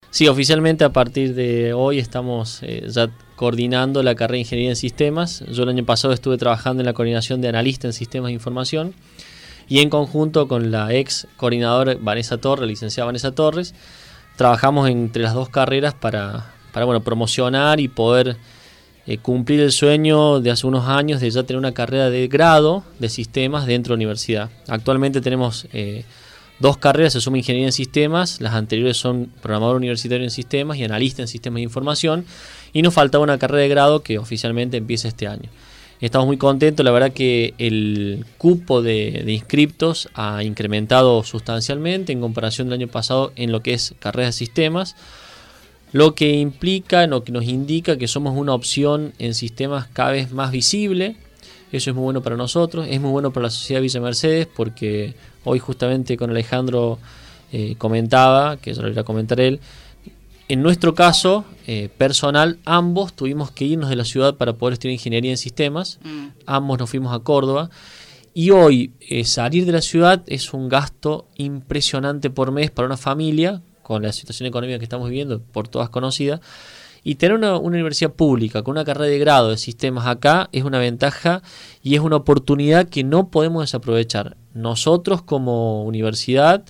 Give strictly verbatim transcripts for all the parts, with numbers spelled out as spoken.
Sí, oficialmente a partir de hoy estamos eh, ya coordinando la carrera de Ingeniería en Sistemas. Yo el año pasado estuve trabajando en la coordinación de analista en Sistemas de Información y en conjunto con la ex coordinadora Vanessa Torres, licenciada Vanessa Torres, trabajamos entre las dos carreras para, para bueno, promocionar y poder eh, cumplir el sueño de hace unos años de ya tener una carrera de grado de sistemas dentro de la universidad. Actualmente tenemos eh, dos carreras, se suma Ingeniería en Sistemas, las anteriores son Programador Universitario en Sistemas y Analista en Sistemas de Información, y nos faltaba una carrera de grado que oficialmente empieza este año. Estamos muy contentos, la verdad que el cupo de, de inscriptos ha incrementado sustancialmente en comparación del año pasado en lo que es carreras de sistemas, lo que implica, lo que nos indica que somos una opción en sistemas cada vez más visible. Eso es muy bueno para nosotros, es muy bueno para la sociedad de Villa Mercedes, porque hoy justamente con Alejandro eh, comentaba, que yo lo voy a comentar él, en nuestro caso eh, personal, ambos tuvimos que irnos de la ciudad para poder estudiar ingeniería en sistemas, mm. ambos nos fuimos a Córdoba, y hoy eh, salir de la ciudad es un gasto impresionante por mes para una familia, con la situación económica que estamos viviendo, por todas conocidas, y tener una, una universidad pública con una carrera de grado de sistemas acá es una ventaja y es una oportunidad que no podemos desaprovechar nosotros como universidad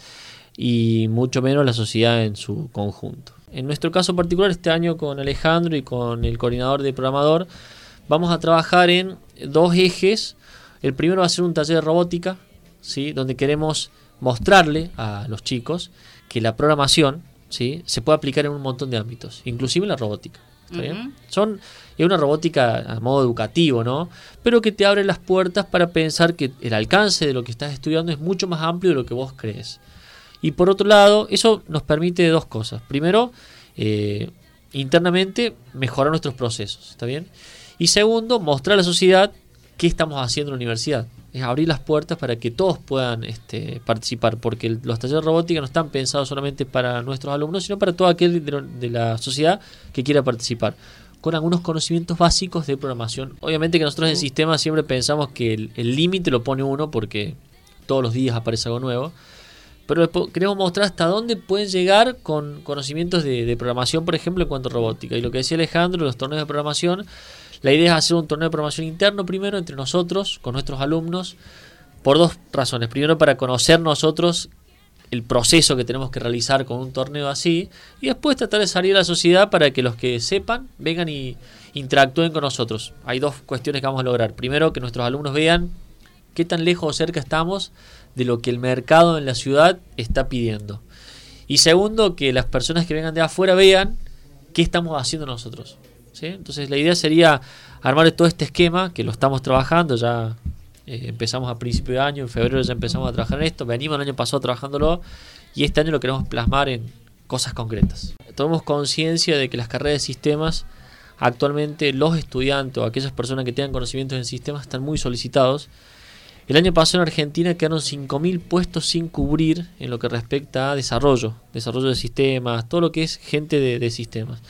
y mucho menos la sociedad en su conjunto. En nuestro caso particular, este año con Alejandro y con el coordinador de programador, vamos a trabajar en dos ejes. El primero va a ser un taller de robótica, ¿sí?, donde queremos mostrarle a los chicos que la programación, ¿sí?, se puede aplicar en un montón de ámbitos, inclusive en la robótica. ¿Está uh-huh. bien? Son, es una robótica a modo educativo, ¿no? Pero que te abre las puertas para pensar que el alcance de lo que estás estudiando es mucho más amplio de lo que vos crees. Y por otro lado, eso nos permite dos cosas. Primero, eh, internamente mejorar nuestros procesos, ¿está bien? Y segundo, mostrar a la sociedad qué estamos haciendo en la universidad. Es abrir las puertas para que todos puedan este, participar, porque el, los talleres de robótica no están pensados solamente para nuestros alumnos, sino para todo aquel de, de la sociedad que quiera participar, con algunos conocimientos básicos de programación. Obviamente que nosotros en sistemas siempre pensamos que el límite lo pone uno porque todos los días aparece algo nuevo, pero queremos mostrar hasta dónde pueden llegar con conocimientos de, de programación, por ejemplo, en cuanto a robótica. Y lo que decía Alejandro, los torneos de programación, la idea es hacer un torneo de programación interno primero entre nosotros, con nuestros alumnos, por dos razones. Primero, para conocer nosotros el proceso que tenemos que realizar con un torneo así, y después tratar de salir a la sociedad para que los que sepan vengan y interactúen con nosotros. Hay dos cuestiones que vamos a lograr. Primero, que nuestros alumnos vean qué tan lejos o cerca estamos de lo que el mercado en la ciudad está pidiendo. Y segundo, que las personas que vengan de afuera vean qué estamos haciendo nosotros, ¿sí? Entonces la idea sería armar todo este esquema, que lo estamos trabajando, ya eh, empezamos a principio de año, en febrero ya empezamos a trabajar en esto, venimos el año pasado trabajándolo y este año lo queremos plasmar en cosas concretas. Tomamos conciencia de que las carreras de sistemas, actualmente los estudiantes o aquellas personas que tengan conocimientos en sistemas están muy solicitados. El año pasado en Argentina quedaron cinco mil puestos sin cubrir en lo que respecta a desarrollo, desarrollo de sistemas, todo lo que es gente de, de sistemas.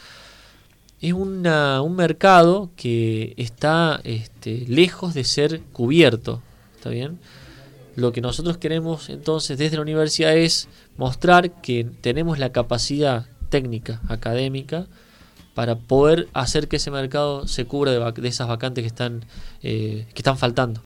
Es una, un mercado que está este, lejos de ser cubierto, ¿está bien? Lo que nosotros queremos entonces desde la universidad es mostrar que tenemos la capacidad técnica, académica, para poder hacer que ese mercado se cubra de, vac- de esas vacantes que están, eh, que están faltando.